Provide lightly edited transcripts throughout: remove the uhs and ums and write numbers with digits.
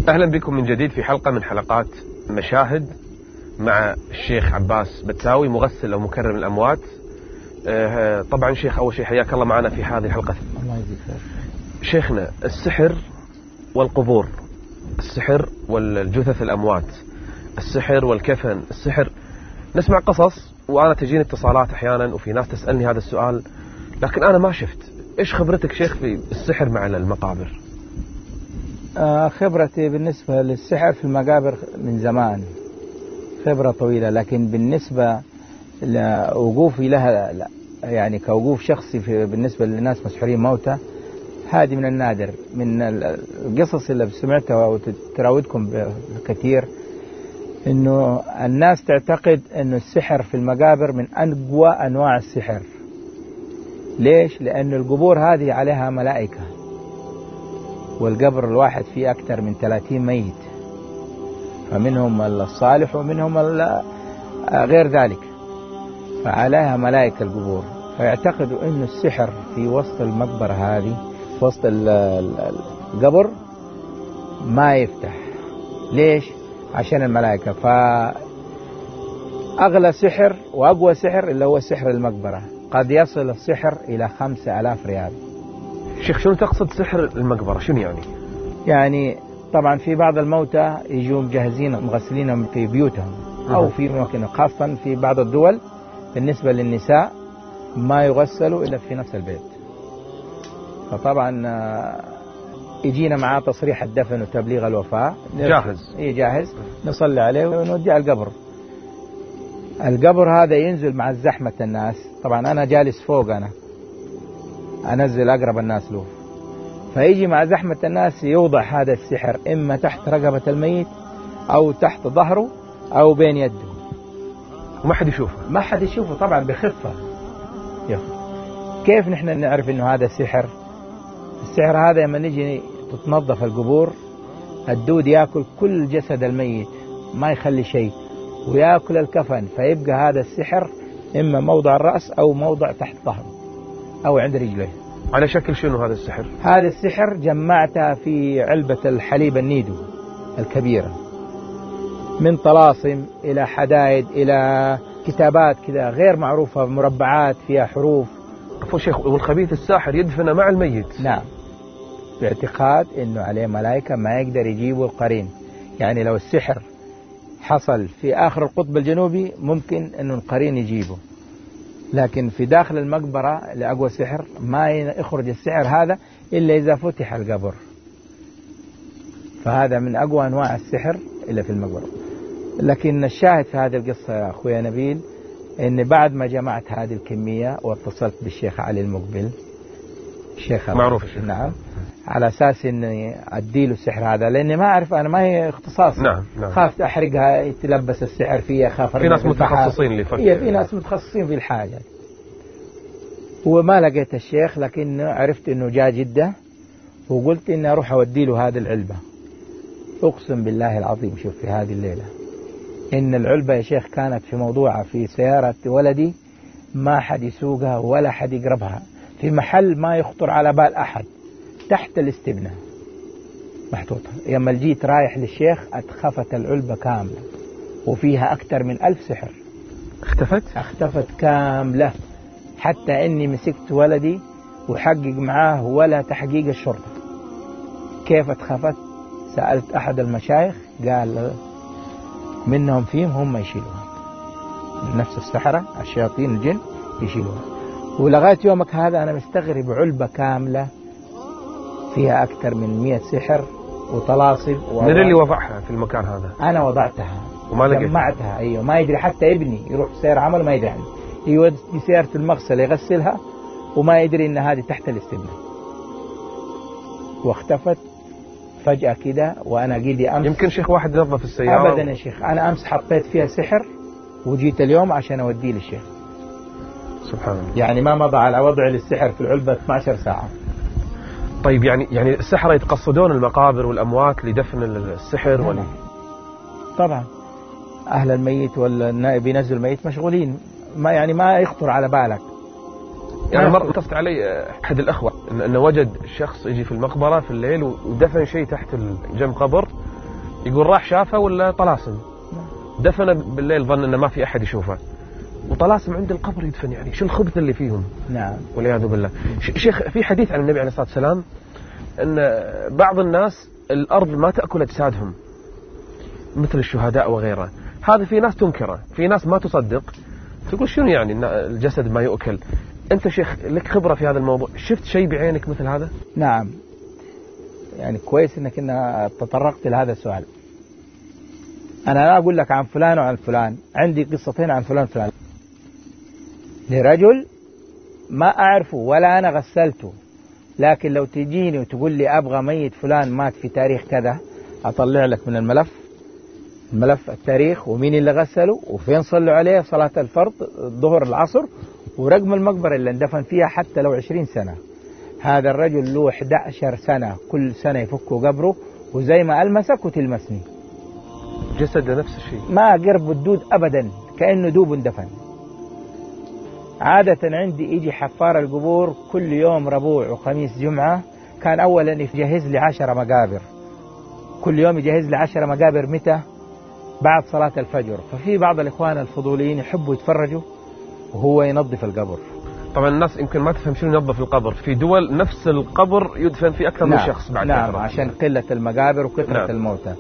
أهلا بكم من جديد في حلقة من حلقات مشاهد مع الشيخ عباس بتساوي، مغسل أو مكرم الأموات. طبعا شيخ، أول شيء حياك الله معنا في هذه الحلقة. الله يجزيك خير. شيخنا، السحر والقبور، السحر والجثث الأموات، السحر والكفن، السحر، نسمع قصص وأنا تجيني اتصالات أحيانا وفي ناس تسألني هذا السؤال، لكن أنا ما شفت. إيش خبرتك شيخ في السحر مع المقابر؟ خبرتي بالنسبة للسحر في المقابر من زمان خبرة طويلة، لكن بالنسبة لوقوفي لها لا، يعني كوقوف شخصي بالنسبة للناس مسحورين موتى، هذه من النادر. من القصص اللي سمعتها وتراودكم كثير انه الناس تعتقد انه السحر في المقابر من اقوى انواع السحر. ليش؟ لأن القبور هذه عليها ملائكة، والقبر الواحد فيه أكثر من 30 ميت، فمنهم الصالح ومنهم غير ذلك، فعليها ملائكة القبور. فيعتقدوا أن السحر في وسط المقبرة هذه، في وسط القبر ما يفتح. ليش؟ عشان الملائكة. فأغلى سحر وأقوى سحر اللي هو سحر المقبرة، قد يصل السحر إلى 5000 ريال. شيخ، شنو تقصد سحر المقبرة؟ شنو يعني؟ يعني طبعا في بعض الموتى يجوا مجهزين مغسلينهم في بيوتهم أو في مكان، خاصة في بعض الدول بالنسبة للنساء ما يغسلوا إلا في نفس البيت. فطبعا يجينا معاه تصريح الدفن وتبليغ الوفاة جاهز. إيه جاهز، نصلي عليه ونوديه على القبر. القبر هذا ينزل مع زحمة الناس. طبعا أنا جالس فوق، أنا أنزل أقرب الناس له، فيجي مع زحمة الناس يوضع هذا السحر إما تحت رقبة الميت أو تحت ظهره أو بين يده، وما حد يشوفه. ما حد يشوفه طبعا بخفة. كيف نحن نعرف إنه هذا سحر؟ السحر هذا لما نجي تتنظف القبور، الدود يأكل كل جسد الميت ما يخلي شيء، ويأكل الكفن، فيبقى هذا السحر إما موضع الرأس أو موضع تحت ظهره أو عند رجله. على شكل شنو هذا السحر؟ هذا السحر جمعتها في علبة الحليب النيدو الكبيرة، من طلاسم إلى حدائد إلى كتابات كذا غير معروفة، مربعات فيها حروف. عفوا شيخ، والخبيث الساحر يدفن مع الميت؟ نعم، باعتقاد إنه عليه ملائكة ما يقدر يجيبوا القرين. يعني لو السحر حصل في آخر القطب الجنوبي ممكن أنه القرين يجيبه، لكن في داخل المقبرة لأقوى سحر ما يخرج السحر هذا إلا إذا فتح القبر. فهذا من أقوى أنواع السحر إلا في المقبرة. لكن الشاهد في هذه القصة يا أخويا نبيل، أن بعد ما جمعت هذه الكمية واتصلت بالشيخ علي المقبل، الشيخ معروف الشيخ، نعم، على أساس أني أديله السحر هذا، لأني ما أعرف، أنا ما هي اختصاص. نعم. خاف أحرقها يتلبس السحر فيها، خاف. في ناس متخصصين اللي في ناس متخصصين في الحاجة. وما لقيت الشيخ، لكن عرفت أنه جاء جدة، وقلت إني أروح أوديله هذه العلبة. أقسم بالله العظيم، شوف في هذه الليلة إن العلبة يا شيخ كانت في موضوعها في سيارة ولدي، ما حد يسوقها ولا حد يقربها، في محل ما يخطر على بال أحد، تحت الاستبنة محطوطة. يوم جيت رايح للشيخ اتخفت العلبة كاملة وفيها أكثر من 1000 سحر. اختفت كاملة، حتى إني مسكت ولدي وحقق معاه ولا تحقيق الشرطة. كيف اتخفت؟ سألت أحد المشايخ قال منهم فيهم هم يشيلوها، نفس السحرة الشياطين الجن يشيلوها. ولغاية يومك هذا أنا مستغرب، علبة كاملة فيها أكثر من 100 سحر وطلاسم. من اللي وضعها في المكان هذا؟ أنا وضعتها وما لقيتها. جمعتها، أيوة، ما يدري حتى ابني يروح سير عمل ما يدري عنه، يودي سيارة المغسل يغسلها وما يدري إن هذه تحت الاستبنة. واختفت فجأة كده، وأنا قيدي أمس. يمكن شيخ واحد نظف السيارة. أبدا يا شيخ، أنا أمس حطيت فيها سحر وجيت اليوم عشان أوديه للشيخ. سبحان الله. يعني ما مضى على وضع للسحر في العلبة 12 ساعة. طيب يعني السحرة يتقصدون المقابر والأموات لدفن السحر طبعا أهل الميت والنائب ينزل الميت مشغولين، ما يخطر على بالك. يعني مرة اتصل علي أحد الأخوة أنه وجد شخص يجي في المقبرة في الليل ودفن شيء تحت جنب قبر، يقول راح شافه ولا طلاسم، دفن بالليل ظن أنه ما في أحد يشوفه، وطلاسم عند القبر يدفن. يعني شو الخبث اللي فيهم؟ نعم. والعياذ بالله. شيخ، في حديث عن النبي عليه الصلاة والسلام أن بعض الناس الأرض ما تأكل أجسادهم مثل الشهداء وغيره. هذا في ناس تنكره، في ناس ما تصدق، تقول شنو يعني إن الجسد ما يؤكل. أنت شيخ لك خبرة في هذا الموضوع، شفت شيء بعينك مثل هذا؟ نعم، يعني كويس انك تطرقت لهذا السؤال. انا لا اقول لك عن فلان وعن فلان، عندي قصتين عن فلان فلان. لرجل ما اعرفه ولا انا غسلته، لكن لو تجيني وتقول لي ابغى ميت فلان مات في تاريخ كذا، اطلع لك من الملف التاريخ ومين اللي غسله وفين صلوا عليه صلاة الفرض الظهر العصر ورقم المقبرة اللي اندفن فيها حتى لو 20 سنة. هذا الرجل له 11 سنة كل سنة يفكوا قبره، وزي ما ألمسك وتلمسني. جسد نفس الشيء، ما قرب الدود أبدا، كأنه دوب اندفن. عادة عندي يجي حفار القبور كل يوم ربوع وخميس جمعة، كان أولا يجهز لي 10 مقابر كل يوم، يجهز لي 10 مقابر. متى؟ بعد صلاة الفجر. ففي بعض الإخوان الفضوليين يحبوا يتفرجوا وهو ينظف القبر. طبعا الناس يمكن ما تفهم شنو ينظف القبر. في دول نفس القبر يدفن فيه أكثر من شخص بعد نعم فترة. عشان قلة المقابر وكثرة الموتى.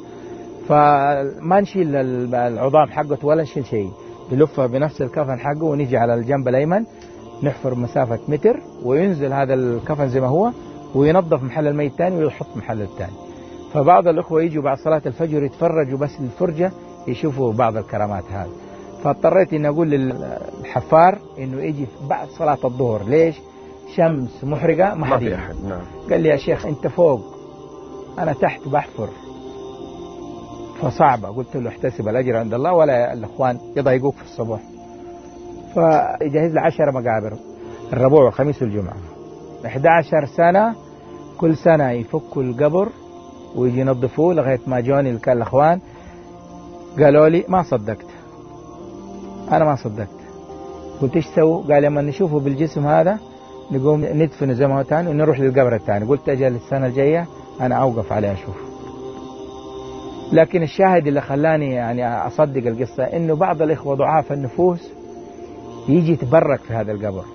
فما نشيل العظام حقته ولا نشيل شيء، بلفها بنفس الكفن حقه ونيجي على الجنب الأيمن نحفر مسافة متر وينزل هذا الكفن زي ما هو وينظف محل الميت الثاني ويحط محل الثاني. فبعض الأخوة يجوا بعد صلاة الفجر يتفرجوا بس للفرجة يشوفوا بعض الكرامات هذه. فاضطريت إن أقول للحفار إنه يجي بعد صلاة الظهر. ليش؟ شمس محرقة ما في أحد. نعم. قال لي يا شيخ أنت فوق أنا تحت بحفر، فصعبة. قلت له احتسب الأجر عند الله ولا الأخوان يضايقوك في الصبح. فيجهز لي 10 مقابر الربوع والخميس والجمعة. 11 سنة كل سنة يفكوا القبر ويجي ينظفوه، لغاية ما جوني الأخوان قالوا لي ما صدقت. أنا ما صدقت. قلت إيش سووا؟ قال لما نشوفه بالجسم هذا نقوم ندفنه زي ما هو تاني ونروح للقبر الثاني. قلت أجل السنة الجاية أنا أوقف عليه أشوف. لكن الشاهد اللي خلاني يعني أصدق القصة إنه بعض الإخوة ضعاف النفوس يجي يتبرك في هذا القبر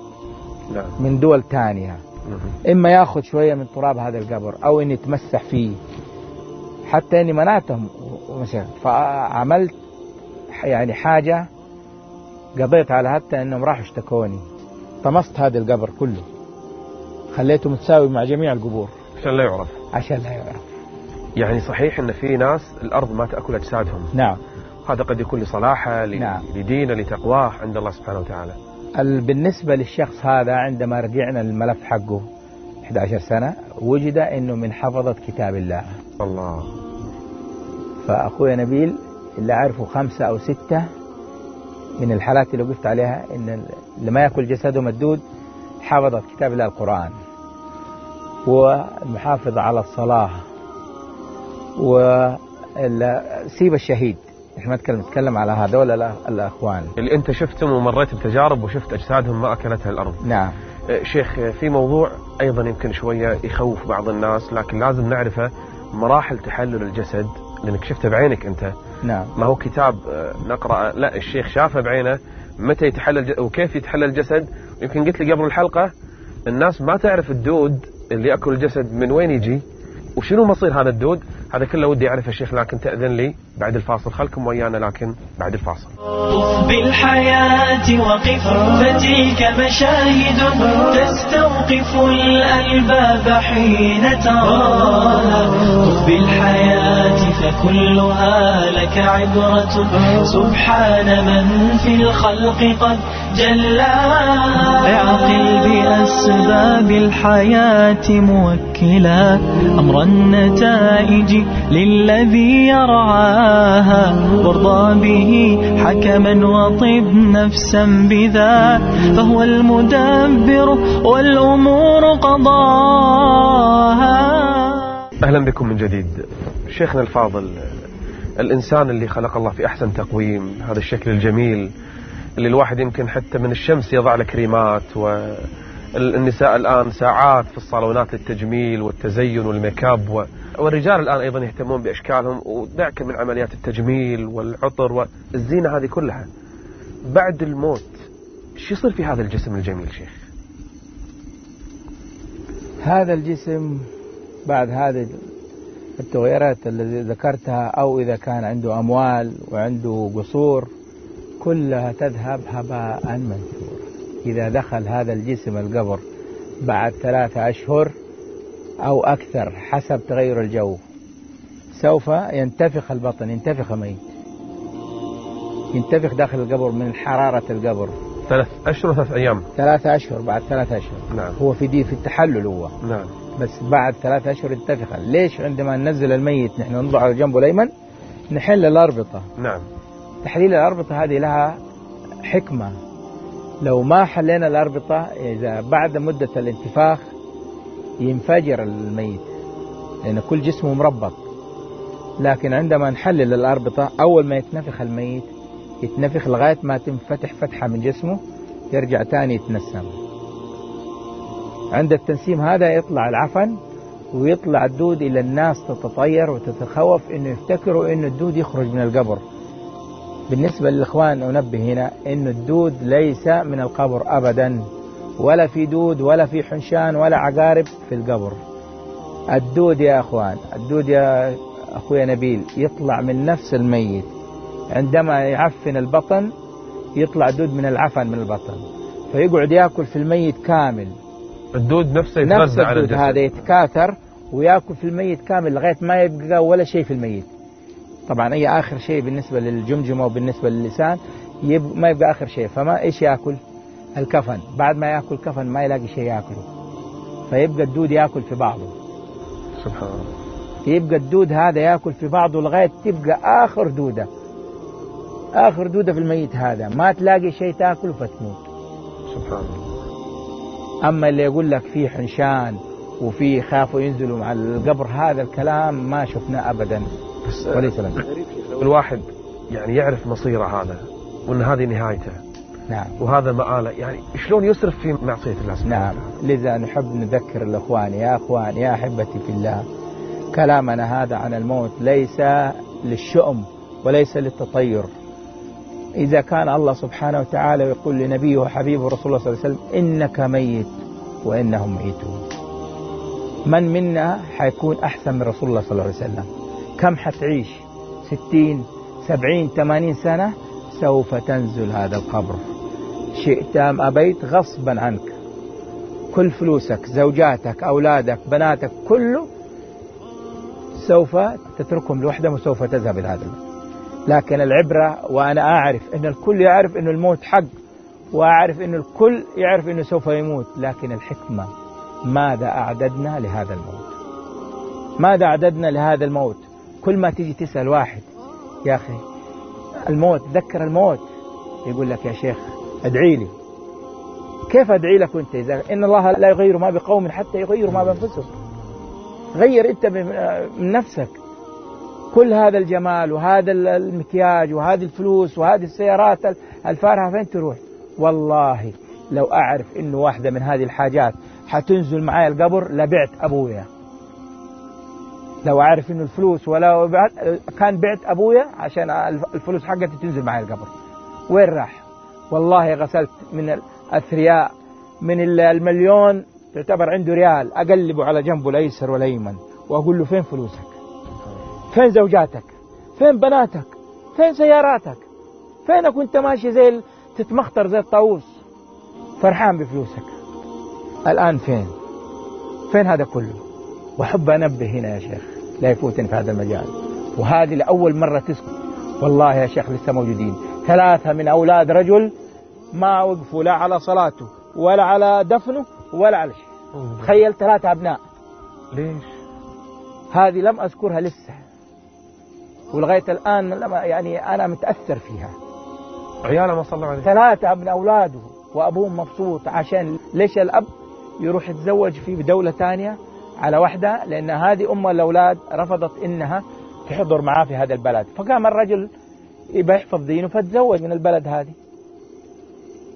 من دول تانية، إما يأخذ شوية من تراب هذا القبر أو إني يتمسح فيه، حتى إني منعتهم ومشيت. فعملت يعني حاجة قضيت على حتى إنهم راحوا اشتكوني، طمست هذا القبر كله خليته متساوي مع جميع القبور عشان لا يعرف. عشان لا يعرف. يعني صحيح إن في ناس الأرض ما تأكل أجسادهم. نعم. هذا قد يكون لصلاحه نعم. لدينه لتقواه عند الله سبحانه وتعالى. بالنسبة للشخص هذا عندما رجعنا للملف حقه 11 سنة وجد إنه من حفظة كتاب الله. الله. فأخوي نبيل اللي عارفه 5 أو 6 من الحالات اللي وقفت عليها إن اللي ما يأكل جسده مدود حفظة كتاب الله القرآن، والمحافظ على الصلاة، وسيب الشهيد. احنا نتكلم على هذول الأخوان اللي انت شفتهم ومريت بتجارب وشفت أجسادهم ما أكلتها الأرض. نعم. شيخ، في موضوع أيضا يمكن شوية يخوف بعض الناس لكن لازم نعرفه، مراحل تحلل الجسد، لأنك شفته بعينك أنت. نعم. ما هو كتاب نقرأ، لا الشيخ شافه بعينه متى يتحلل وكيف يتحلل الجسد. يمكن قلت لي قبل الحلقة الناس ما تعرف الدود اللي يأكل الجسد من وين يجي وشنو مصير هذا الدود. هذا كله ودي أعرف يا شيخ، لكن تأذن لي بعد الفاصل. خلكم ويانا لكن بعد الفاصل. طف بالحياة وقف فتلك مشاهد تستوقف الألباب حين تراها. طف بالحياة فكلها لك عبرة، سبحان من في الخلق قد جلاها. اعقل بأسباب الحياة موكلا أمر النتائج للذي يرعاها، وارضى به حكما وطب نفسا بذا، فهو المدبر والأمور قضاها. أهلا بكم من جديد. شيخنا الفاضل، الإنسان اللي خلق الله في أحسن تقويم، هذا الشكل الجميل اللي الواحد يمكن حتى من الشمس يضع له كريمات النساء الآن ساعات في الصالونات للتجميل والتزين والميك اب والرجال الآن أيضا يهتمون بأشكالهم ودعك من عمليات التجميل والعطر والزينة هذه كلها. بعد الموت شو يصير في هذا الجسم الجميل شيخ؟ هذا الجسم بعد هذه التغيرات التي ذكرتها، أو إذا كان عنده أموال وعنده قصور، كلها تذهب هباء منثورا. إذا دخل هذا الجسم القبر بعد 3 أشهر أو أكثر حسب تغير الجو، سوف ينتفخ البطن، ينتفخ ميت، ينتفخ داخل القبر من حرارة القبر. 3 أشهر 3 أيام؟ 3 أشهر، بعد 3 أشهر. نعم. هو في التحلل هو. نعم. بس بعد 3 أشهر ينتفخ. ليش؟ عندما ننزل الميت نحن نضع على جنبه الأيمن نحل الأربطة. نعم. تحليل الأربطة هذه لها حكمة. لو ما حلينا الأربطة، إذا بعد مدة الانتفاخ ينفجر الميت لأن كل جسمه مربط. لكن عندما نحلل الأربطة، أول ما يتنفخ الميت يتنفخ لغاية ما تنفتح فتحة من جسمه، يرجع تاني يتنسم. عند التنسيم هذا يطلع العفن ويطلع الدود. إلى الناس تتطير وتتخوف إنه يفتكروا إنه الدود يخرج من القبر. بالنسبة للإخوان أنبه هنا إنه الدود ليس من القبر أبدا، ولا في دود ولا في حنشان ولا عقارب في القبر. الدود يا أخوان، الدود يا أخويا نبيل، يطلع من نفس الميت. عندما يعفن البطن يطلع دود من العفن من البطن، فيقعد يأكل في الميت كامل. الدود نفسه يتغذى على الجسد، هذا يتكاثر ويأكل في الميت كامل لغاية ما يبقى ولا شيء في الميت. طبعا أي آخر شيء بالنسبة للجمجمة وبالنسبة للسان ما يبقى آخر شيء. فما إيش يأكل؟ الكفن. بعد ما يأكل كفن ما يلاقي شيء يأكله، فيبقى الدود يأكل في بعضه. سبحان الله. يبقى الدود هذا يأكل في بعضه لغاية تبقى آخر دودة، آخر دودة في الميت هذا، ما تلاقي شيء تأكله فتموت. سبحان الله. أما اللي يقول لك فيه حنشان وفيه خافوا ينزلوا مع القبر، هذا الكلام ما شفناه أبدا. وليس لنا. الواحد يعني يعرف مصيره هذا، وأن هذه نهايته. نعم. وهذا مآله، يعني شلون يسرف في معصية الله سبحانه. نعم. لذا نحب نذكر الأخوان، يا أخوان يا أحبتي في الله، كلامنا هذا عن الموت ليس للشؤم وليس للتطير. إذا كان الله سبحانه وتعالى يقول لنبيه وحبيبه رسول الله صلى الله عليه وسلم إنك ميت وإنهم ميتون، من منا حيكون أحسن من رسول الله صلى الله عليه وسلم؟ كم حتعيش؟ 60 70 80 سنة، سوف تنزل هذا القبر شئت أم أبيت غصبا عنك. كل فلوسك، زوجاتك، أولادك، بناتك، كله سوف تتركهم لوحدهم وسوف تذهب إلى هذا الموت. لكن العبرة، وأنا أعرف أن الكل يعرف أن الموت حق، وأعرف أن الكل يعرف أنه سوف يموت، لكن الحكمة ماذا أعددنا لهذا الموت؟ ماذا أعددنا لهذا الموت؟ كل ما تيجي تسأل واحد يا أخي الموت، ذكر الموت، يقول لك يا شيخ ادعي لي. كيف ادعي لك وانت إذا إن الله لا يغير ما بقوم حتى يغيروا ما بأنفسهم؟ غير انت من نفسك. كل هذا الجمال وهذا المكياج وهذه الفلوس وهذه السيارات الفارهة فين تروح؟ والله لو أعرف إنه واحدة من هذه الحاجات حتنزل معي القبر لبعت أبويا. لو أعرف إنه الفلوس ولا كان بعت أبويا عشان الفلوس حقتي تنزل معي القبر. وين راح؟ والله غسلت من الأثرياء من المليون تعتبر عنده ريال، أقلبه على جنبه الأيسر والأيمن وأقول له فين فلوسك؟ فين زوجاتك؟ فين بناتك؟ فين سياراتك؟ فينك وانت ماشي زي تتمخطر زي الطاووس فرحان بفلوسك؟ الآن فين هذا كله؟ وحب أنبه هنا يا شيخ لا يفوتني في هذا المجال، وهذه لأول مرة تسكت. والله يا شيخ لسه موجودين 3 من أولاد رجل ما وقفوا لا على صلاته ولا على دفنه ولا على شيء. تخيل 3 أبناء. ليش؟ هذه لم أذكرها لسه، ولغاية الآن يعني أنا متأثر فيها. عياله ما صلوا عليه. 3 من أولاده وأبوهم مبسوط. عشان ليش الأب يروح يتزوج في دولة تانية على واحدة؟ لأن هذه أم الأولاد رفضت إنها تحضر معاه في هذا البلد، فقام الرجل يبقى يحفظ دينه فتزوج من البلد هذه.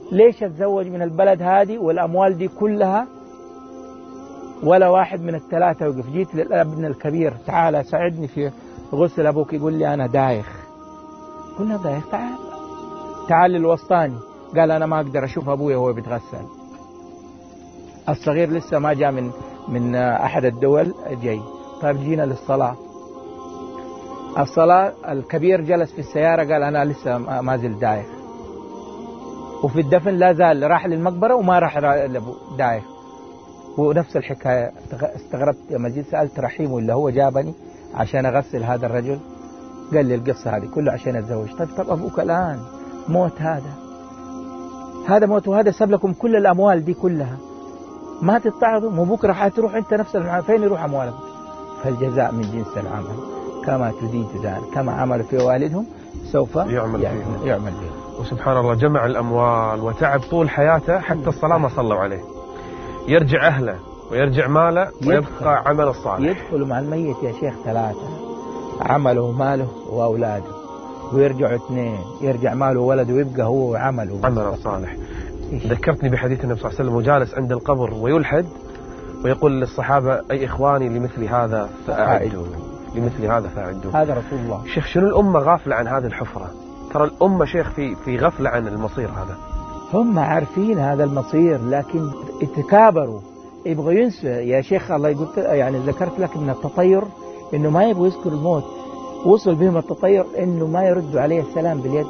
ليش أتزوج من البلد هذه والأموال دي كلها ولا واحد من الثلاثة وقف؟ جيت للابن الكبير، تعال ساعدني في غسل أبوك، يقول لي أنا دايخ. قلنا دايخ، تعال للوسطاني، قال أنا ما أقدر أشوف أبوي وهو بيتغسل. الصغير لسه ما جاء من أحد الدول جاي. طيب جينا للصلاة، الصلاة الكبير جلس في السيارة قال أنا لسه ما زلت دايخ. وفي الدفن لا زال، راح للمقبرة وما راح دايخ. ونفس الحكاية. استغربت لما جيت سألت رحيم ولا هو جابني عشان أغسل هذا الرجل، قال لي القصة هذه كله عشان أتزوج. طيب أبوك الآن موت، هذا موت، وهذا ساب لكم كل الأموال دي كلها، ما تتعظوا؟ مو بكرة حتروح أنت نفس فين يروح أموالك؟ فالجزاء من جنس العمل، كما تدين تدان، كما عمل في والدهم سوف يعمل فيهم. وسبحان الله جمع الأموال وتعب طول حياته، حتى الصلاة ما صلوا عليه. يرجع أهله ويرجع ماله ويبقى عمل الصالح. يدخل مع الميت يا شيخ 3، عمله وماله وأولاده، ويرجعوا 2، يرجع ماله وولده ويبقى هو وعمله عمل الصالح. ذكرتني بحديث النبي صلى الله عليه وسلم وجالس عند القبر ويلحد ويقول للصحابة أي إخواني لمثل هذا فأعدوا، لمثل هذا فأعدوا. هذا رسول الله. شيخ شنو الأمة غافلة عن هذه الحفرة؟ ترى الأمة شيخ في غفلة عن المصير هذا. هم عارفين هذا المصير لكن يتكابروا، يبغوا ينسوا يا شيخ. الله يقول يعني ذكرت لك من التطير إنه ما يبغوا يذكر الموت، وصل بهم التطير إنه ما يردوا عليه السلام باليد.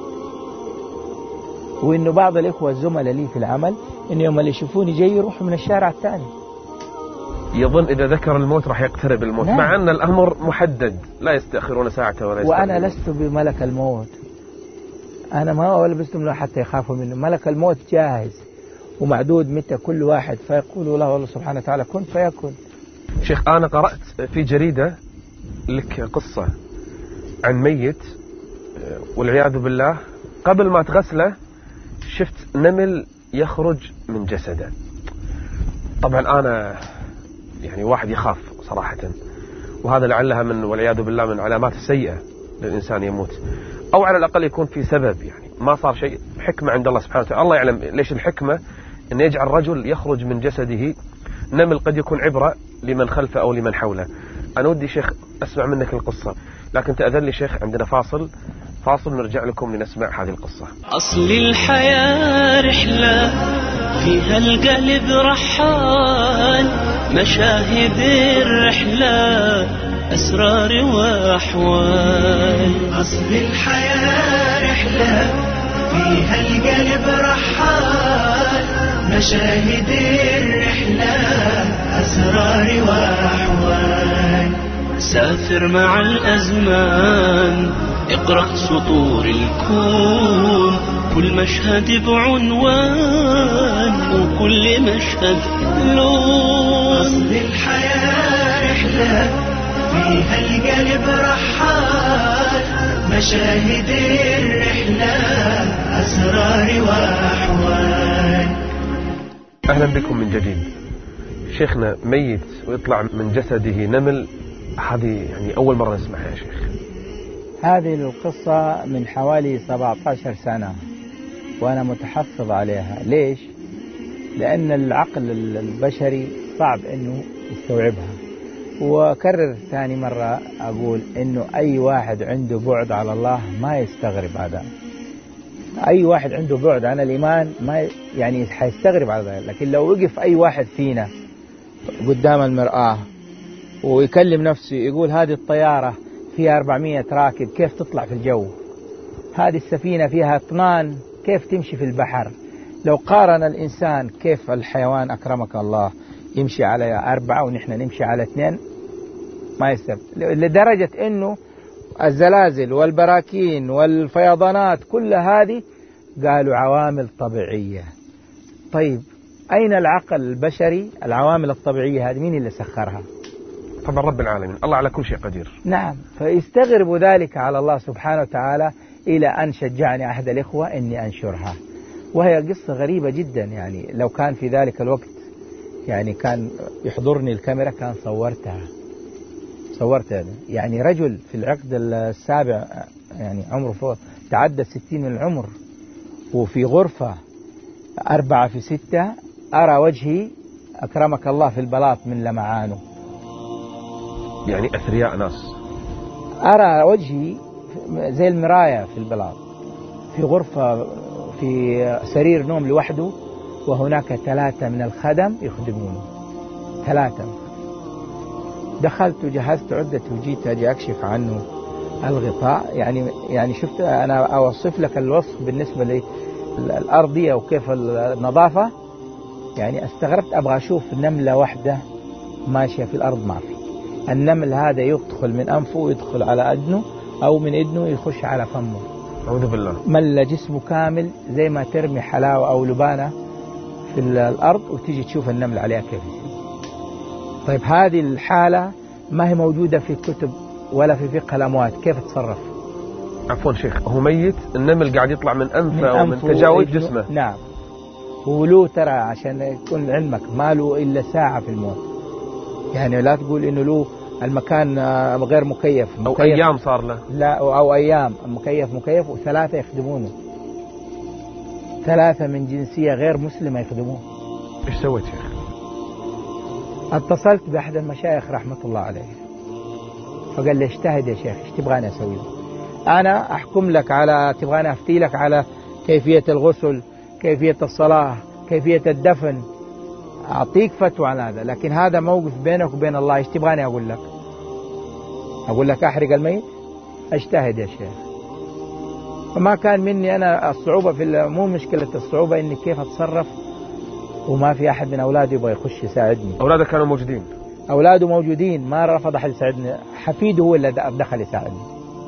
وإنه بعض الإخوة الزملاء لي في العمل إنه يوم اللي يشوفوني جاي يروحوا من الشارع الثاني، يظن إذا ذكر الموت راح يقترب الموت. نعم. مع أن الأمر محدد، لا يستأخرون ساعة ولا يستأخرون. وأنا لست بملك الموت، أنا ما لبستم له حتى يخافوا منه. ملك الموت جاهز ومعدود متى كل واحد، فيقول له الله سبحانه وتعالى كن فيكون. شيخ أنا قرأت في جريدة لك قصة عن ميت والعياذ بالله قبل ما تغسله شفت نمل يخرج من جسده. طبعا أنا يعني واحد يخاف صراحة، وهذا لعلها من والعياذ بالله من علامات السيئة للإنسان يموت، أو على الأقل يكون في سبب، يعني ما صار شيء، حكمة عند الله سبحانه وتعالى. الله يعلم ليش الحكمة أن يجعل رجل يخرج من جسده نمل، قد يكون عبرة لمن خلفه أو لمن حوله. أنا ودي شيخ أسمع منك القصة، لكن تأذن لي شيخ عندنا فاصل نرجع لكم لنسمع هذه القصة. أصل الحياة رحلة فيها القلب رحال، مشاهد الرحلة أسرار وأحوال. أصل الحياة رحلة فيها القلب رحال، مشاهد الرحلة أسرار وأحوال. سافر مع الأزمان، اقرأ سطور الكون، كل مشهد بعنوان وكل مشهد لون. أصل الحياة رحلة فيها القلب رحال، مشاهد الرحلة أسرار وأحوال. أهلا بكم من جديد. شيخنا ميت ويطلع من جسده نمل، هذه يعني أول مرة نسمعها يا شيخ. هذه القصة من حوالي 17 سنة وأنا متحفظ عليها. ليش؟ لأن العقل البشري صعب أنه يستوعبها. وكرر ثاني مرة أقول أنه أي واحد عنده بعد على الله ما يستغرب هذا. أي واحد عنده بعد عن الإيمان ما يعني حيستغرب على ذلك. لكن لو وقف أي واحد فينا قدام المرآة ويكلم نفسه يقول هذه الطيارة فيها 400 راكب كيف تطلع في الجو، هذه السفينة فيها اطنان كيف تمشي في البحر، لو قارن الإنسان كيف الحيوان أكرمك الله يمشي على 4 ونحن نمشي على 2 ما يستبد. لدرجة أنه الزلازل والبراكين والفيضانات كل هذه قالوا عوامل طبيعية. طيب أين العقل البشري؟ العوامل الطبيعية هذه مين اللي سخرها؟ طبعا رب العالمين، الله على كل شيء قدير. نعم، فيستغرب ذلك على الله سبحانه وتعالى إلى أن شجعني أحد الإخوة إني أنشرها. وهي قصة غريبة جدا، يعني لو كان في ذلك الوقت يعني كان يحضرني الكاميرا كان صورتها. يعني رجل في العقد السابع، يعني عمره فوق تعدى 60 من العمر، وفي غرفة 4 في 6 أرى وجهي أكرمك الله في البلاط من لمعانه. يعني أثرياء ناس. أرى وجهي زي المراية في البلاط، في غرفة في سرير نوم لوحده، وهناك 3 من الخدم يخدمونه. 3. دخلت وجهزت عدة وجيت أجي أكشف عنه الغطاء. يعني شفت أنا أوصف لك الوصف بالنسبة للأرضية وكيف النظافة. يعني استغربت أبغى أشوف نملة واحدة ماشية في الأرض، ما في. النمل هذا يدخل من أنفه ويدخل على أذنه، أو من أذنه يخش على فمه. أعوذ بالله. ملة جسمه كامل زي ما ترمي حلاوة أو لبانة في الأرض وتيجي تشوف النمل عليها كيف. طيب هذه الحالة ما هي موجودة في كتب ولا في فقه الأموات، كيف تصرف؟ عفوا شيخ، هو ميت، النمل قاعد يطلع من أنفه ومن تجاوز جسمه. نعم. ولو ترى عشان يكون علمك ما له إلا ساعة في الموت. يعني لا تقول إنه له المكان غير مكيف. أو أيام صار له. لا، أو أيام مكيف و3 يخدمونه. 3 من جنسية غير مسلمة يخدمونه. إيش سويت شيخ؟ اتصلت بأحد المشايخ رحمة الله عليه، فقال لي اجتهد يا شيخ، ايش تبغاني أسوي؟ أنا أحكم لك على، تبغاني أفتي لك على كيفية الغسل، كيفية الصلاة، كيفية الدفن، أعطيك فتوى عن هذا، لكن هذا موقف بينك وبين الله. ايش تبغاني أقول لك؟ أقول لك أحرق الميت؟ اجتهد يا شيخ. فما كان مني أنا الصعوبة مو مشكلة الصعوبة إني كيف أتصرف، وما في أحد من أولادي يبغى يخش يساعدني. أولاده كانوا موجودين؟ أولاده موجودين، ما رفض أحد يساعدني. حفيده هو اللي دخل يساعدني.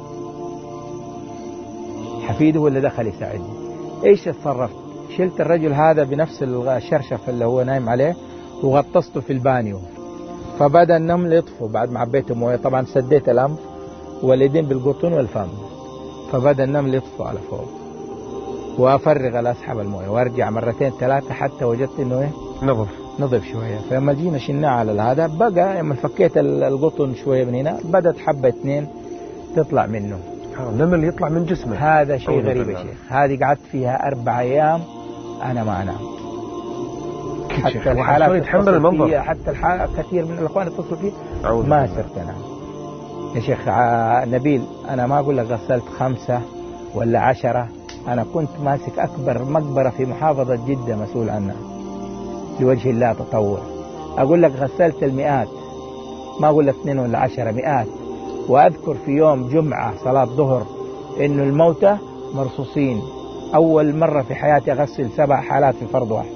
حفيده هو اللي دخل يساعدني. إيش تصرفت؟ شلت الرجل هذا بنفس الشرشف اللي هو نايم عليه وغطسته في البانيو، فبدأ النمل يطفو بعد ما عبيته مويه. طبعا سديت الأنف واليدين بالقطن والفم، فبدأ النمل يطفو على فوق، وأفرغ الأسحب المويه وأرجع 2 3 حتى وجدت إنه إيه؟ نظف شوية. فلما جينا شلناه على هذا بقى، لما فكيت القطن شوية من هنا بدأت حبة 2 تطلع منه. النمل يطلع من جسمه. هذا شيء غريب يا شيخ. هذه قعدت فيها 4 أيام أنا ما أنام. حتى الحالات يتحمل المنظر، حتى كثير من الأخوان اتصلوا فيه ما صرت أنام يا شيخ. نبيل أنا ما أقول لك غسلت 5 ولا 10، أنا كنت ماسك أكبر مقبرة في محافظة جدة مسؤول عنها لوجه الله تطوع. أقول لك غسلت المئات، ما أقول لك 2 ولا 10، مئات. وأذكر في يوم جمعة صلاة ظهر إنه الموتى مرصوصين. أول مرة في حياتي أغسل 7 حالات في فرض واحد.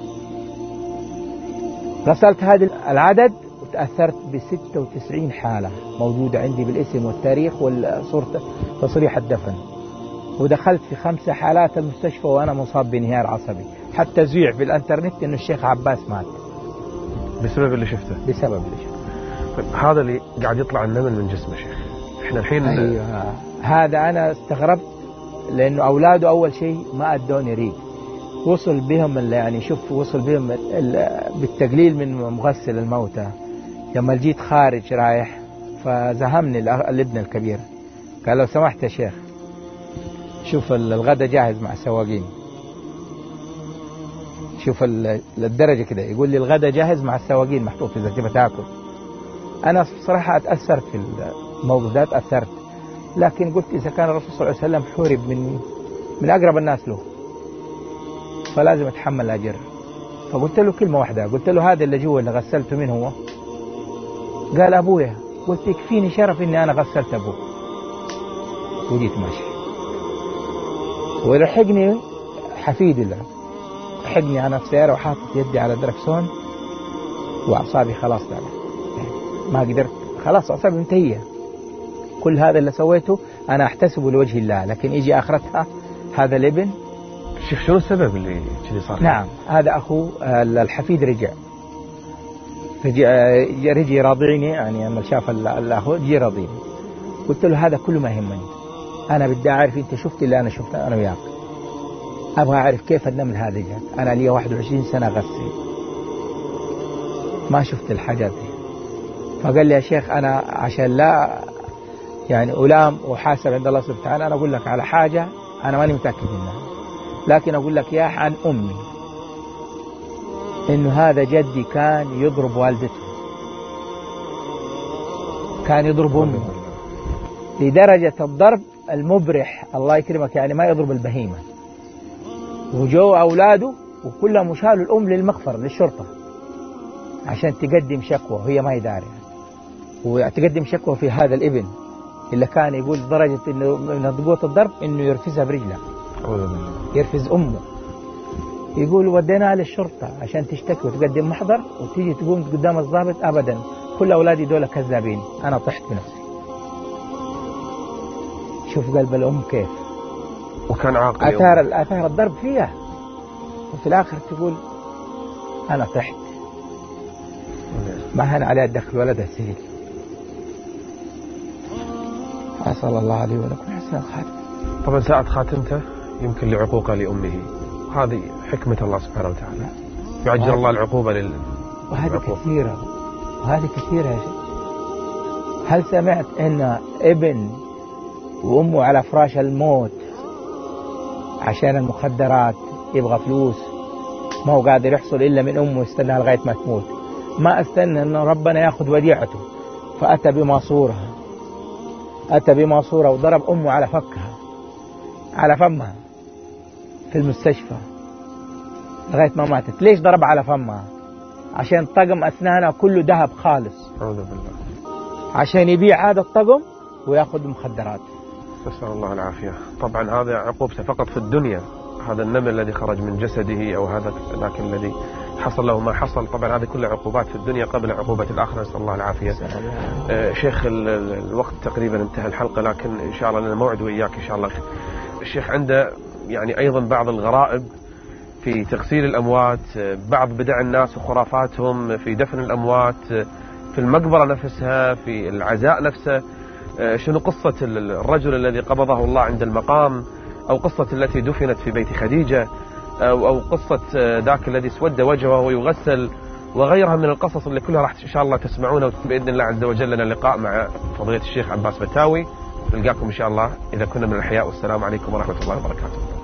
غسلت هذا العدد وتأثرت ب96 حالة موجودة عندي بالاسم والتاريخ والصورة تصريح الدفن. ودخلت في 5 حالات المستشفى وأنا مصاب بانهيار عصبي، حتى زيع في الانترنت إنه الشيخ عباس مات بسبب اللي شفته. هذا اللي قاعد يطلع النمل من جسمه شيخ. احنا الحين أيوة. هذا أنا استغربت لأنه أولاده أول شيء ما أدوني ريق، وصل بهم يعني شوف وصل بهم بالتقليل من مغسل الموتى. لما جيت خارج رايح فزهمني الابن الكبير، قال لو سمحت يا شيخ شوف الغداء جاهز مع السواقين. شوف الدرجة كده، يقول لي الغداء جاهز مع السواقين محطوط إذا تبغى تاكل. أنا صراحة أتأثرت في الموضوع ده، تأثرت، لكن قلت إذا كان الرسول صلى الله عليه وسلم حورب من أقرب الناس له فلازم أتحمل الأجر. فقلت له كلمة واحدة، قلت له هذا اللي جوا اللي غسلته من هو؟ قال أبويا. قلت يكفيني شرف إني أنا غسلت أبوه. وجيت ماشي، ولحقني حفيد الله، لحقني أنا في سيارة وحاطط يدي على الدركسون وأعصابي خلاص ما قدرت، خلاص أعصابي منتهية. كل هذا اللي سويته أنا أحتسبه لوجه الله، لكن يجي آخرتها هذا الابن. شوف شنو السبب اللي كذي صار؟ نعم هذا أخوه الحفيد رجع راضعني، يعني لما شاف الأخو جي راضيني. قلت له هذا كله ما يهمني، أنا بدي أعرف أنت شفت اللي أنا شفته أنا وياك، أبغى أعرف كيف النمل هذا جاء. أنا لي 21 سنة غسل ما شفت الحاجات دي. فقال لي يا شيخ أنا عشان لا يعني ألام وحاسب عند الله سبحانه وتعالى، أنا أقول لك على حاجة أنا ماني متأكد منها، لكن أقول لك يا عن أمي إنه هذا جدي كان يضرب والدته، كان يضرب أمه لدرجة الضرب المبرح، الله يكرمك، يعني ما يضرب البهيمة. وجو أولاده وكلهم شالوا الأم للمخفر للشرطة عشان تقدم شكوى وهي ما يداري، وتقدم شكوى في هذا الابن اللي كان يقول درجة إنه من قوة الضرب إنه يرفزها برجله، يرفز أمه. يقول وديناها للشرطة عشان تشتكي وتقدم محضر، وتيجي تقوم قدام الضابط أبدا كل أولادي دول كذابين، أنا طحت بنفسي. شوف قلب الأم كيف، وكان عاقل، آثار الضرب فيها، وفي الآخر تقول أنا طحت. ما هن عليها تدخل ولدها السجن. أسأل الله عليه ولكم حسن الخاتم. طبعا ساعة خاتمته يمكن لعقوقه لأمه، هذه حكمة الله سبحانه وتعالى، يعجل الله العقوبة وهذه كثيرة، وهذه كثيرة يا شيخ. هل سمعت أن ابن وأمه على فراش الموت عشان المخدرات يبغى فلوس، ما هو قادر يحصل إلا من أمه، يستنى لغاية ما تموت، ما استنى أن ربنا يأخذ وديعته، فأتى بماسورها، أتى بماسورة وضرب أمه على فكها، على فمها في المستشفى لغاية ما ماتت. ليش ضرب على فمها؟ عشان طقم أسنانها كله ذهب خالص، أعوذ بالله، عشان يبيع هذا الطقم ويأخذ مخدرات. نسأل الله العافية. طبعا هذا عقوبته فقط في الدنيا، هذا النمل الذي خرج من جسده، أو هذا ذاك الذي حصل له ما حصل، طبعا هذه كلها عقوبات في الدنيا قبل عقوبة الآخرة، نسأل الله العافية. شيخ الوقت تقريبا انتهى الحلقة، لكن إن شاء الله لنا موعد وإياك إن شاء الله. الشيخ عنده يعني أيضا بعض الغرائب في تغسيل الأموات، بعض بدع الناس وخرافاتهم في دفن الأموات، في المقبرة نفسها، في العزاء نفسه. شنو قصة الرجل الذي قبضه الله عند المقام، أو قصة التي دفنت في بيت خديجة، أو قصة ذاك الذي اسود وجهه ويغسل، وغيرها من القصص اللي كلها راح إن شاء الله تسمعونها بإذن الله عز وجل. لنا لقاء مع فضيلة الشيخ عباس بتاوي، نلقاكم إن شاء الله إذا كنا من الأحياء، والسلام عليكم ورحمة الله وبركاته.